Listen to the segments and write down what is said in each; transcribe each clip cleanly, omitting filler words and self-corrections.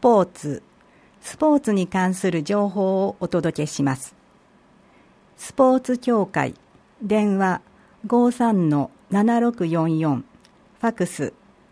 ポーツに関する情報をお届けします。スポーツ協会電話 53-7644 ファクス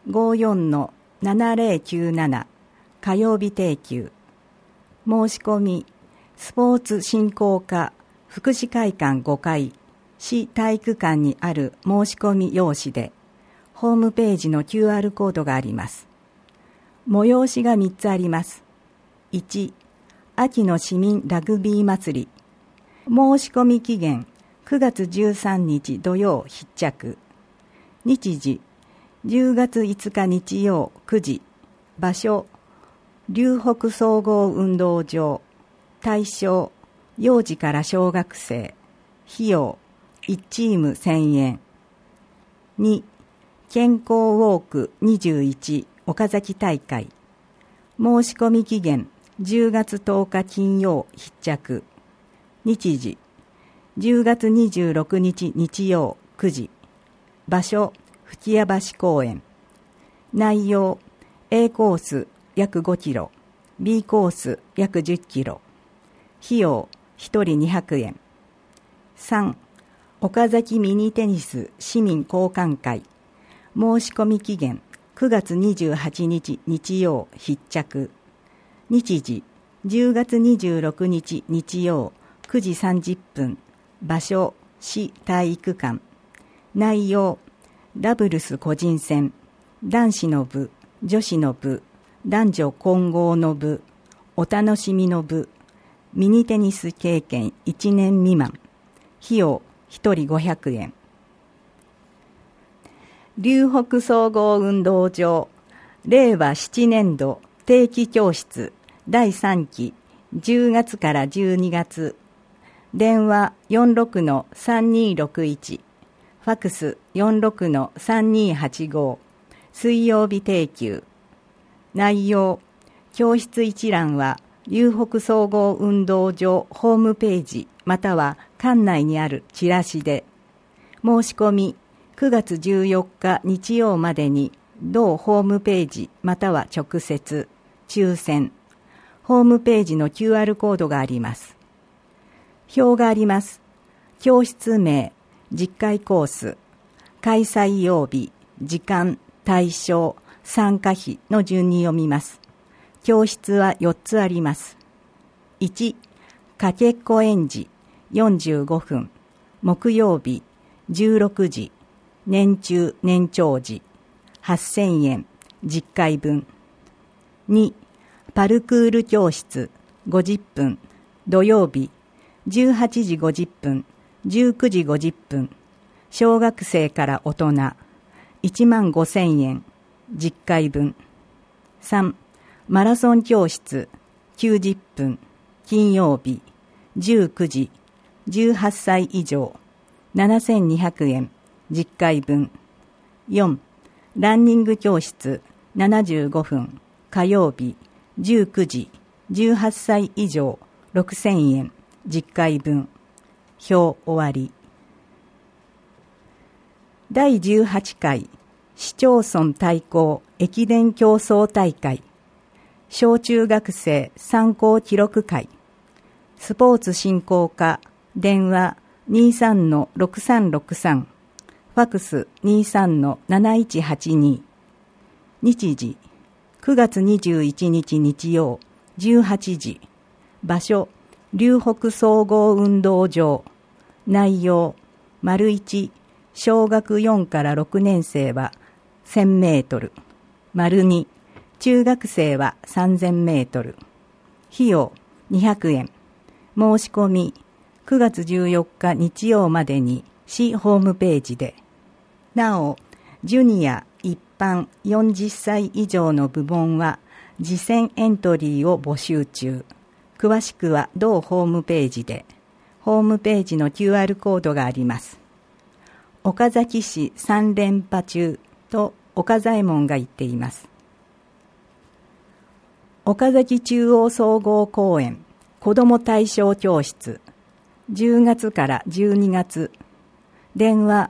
54-7097 火曜日定休。申し込みスポーツ振興課福祉会館5階市体育館にある申し込み用紙でホームページの QR コードがあります。催しが3つあります。1、秋の市民ラグビー祭り。申し込み期限9月13日土曜必着。日時10月5日日曜9時。場所龍北総合運動場。対象幼児から小学生。費用1チーム1000円。2、健康ウォーク21岡崎大会。申し込み期限10月10日金曜必着。日時10月26日日曜9時。場所吹屋橋公園。内容 A コース約5キロ B コース約10キロ。費用1人200円。3、岡崎ミニテニス市民交換会。申し込み期限9月28日日曜必着。日時10月26日日曜9時30分。場所市体育館。内容ダブルス個人戦、男子の部、女子の部、男女混合の部、お楽しみの部、ミニテニス経験1年未満。費用1人500円。龍北総合運動場令和7年度定期教室第3期10月から12月。電話 46-3261 ファクス 46-3285 水曜日定休。内容教室一覧は龍北総合運動場ホームページまたは館内にあるチラシで。申し込み9月14日日曜までに同ホームページまたは直接抽選。ホームページの QR コードがあります。表があります。教室名、実会コース、開催曜日、時間、対象、参加費の順に読みます。教室は4つあります。1、かけっこ園児45分、木曜日16時、年中年長時8000円、10回分。2、パルクール教室50分、土曜日18時50分、19時50分、小学生から大人15000円、10回分。3、マラソン教室90分、金曜日19時、18歳以上7200円、10回分。4、ランニング教室75分、火曜日19時、18歳以上6000円、10回分。表終わり。第18回市町村対抗駅伝競争大会小中学生参考記録会。スポーツ振興課電話 23-6363 ファクス 23-7182。日時9月21日日曜18時。場所龍北総合運動場。内容 1、小学4から6年生は1000メートル。2、中学生は3000メートル。費用200円。申し込み9月14日日曜までに市ホームページで。なお、ジュニア一般40歳以上の部門は次戦エントリーを募集中。詳しくは同ホームページで。ホームページの QR コードがあります。岡崎市3連覇中と岡左衛門が言っています。岡崎中央総合公園子ども対象教室10月から12月。電話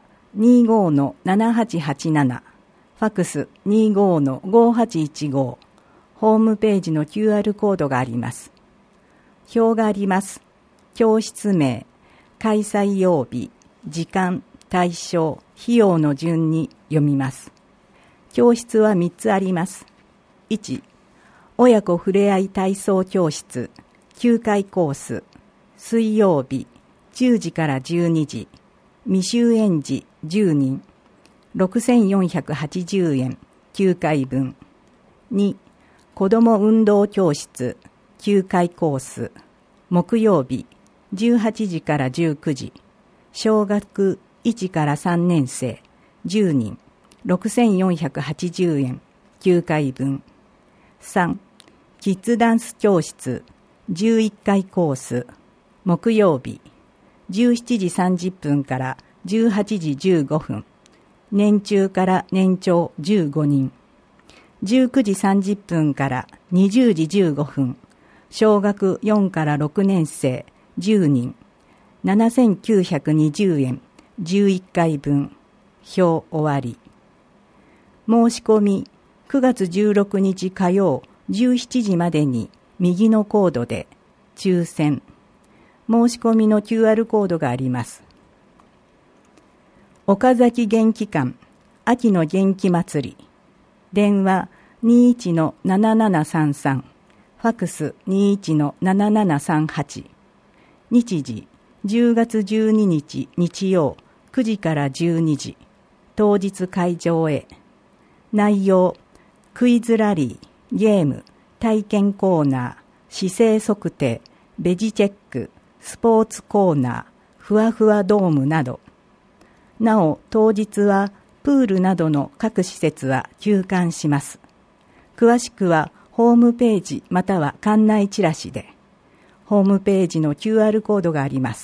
25-7887 ファクス 25-5815。ホホームページの QR コードがあります。表があります。教室名、開催曜日、時間、対象、費用の順に読みます。教室は3つあります。1、親子ふれあい体操教室、9回コース、水曜日、10時から12時、未就園児10人、6480円、9回分。2、子ども運動教室、9回コース、木曜日、18時から19時、小学1から3年生、10人、6480円、9回分。3、キッズダンス教室、11回コース、木曜日、17時30分から18時15分、年中から年長15人、19時30分から20時15分、小学4から6年生10人、7920円、11回分、表終わり。申し込み、9月16日火曜17時までに右のコードで抽選。申し込みの QR コードがあります。岡崎元気館秋の元気祭り。電話21-7733、ファクス21-7738。日時10月12日日曜9時から12時。当日会場へ。内容、クイズラリー、ゲーム、体験コーナー、姿勢測定、ベジチェック、スポーツコーナー、ふわふわドームなど。なお、当日はプールなどの各施設は休館します。詳しくはホームページまたは館内チラシで。ホームページの QR コードがあります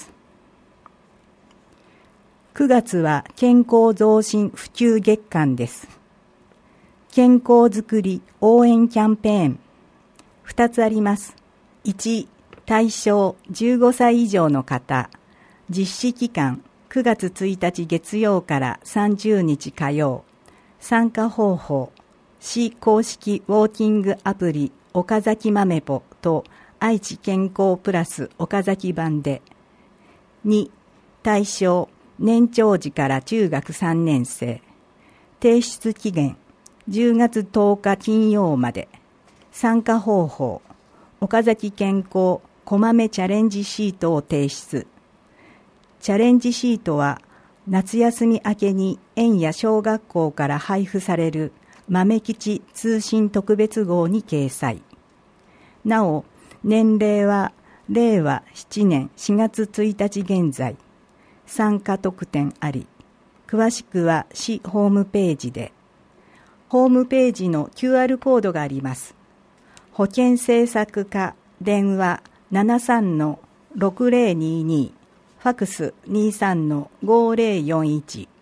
。9月は健康増進普及月間です。健康づくり応援キャンペーン。2つあります。1、対象15歳以上の方。実施期間9月1日月曜から30日火曜。参加方法、市公式ウォーキングアプリ岡崎まめぽと愛知健康プラス岡崎版で。2、対象年長児から中学3年生。提出期限10月10日金曜まで。参加方法、岡崎健康こまめチャレンジシートを提出。チャレンジシートは夏休み明けに園や小学校から配布される豆吉通信特別号に掲載。なお、年齢は令和7年4月1日現在。参加特典あり。詳しくは市ホームページで。ホームページの QR コードがあります。保健政策課電話 73-6022、ファクス 23-5041。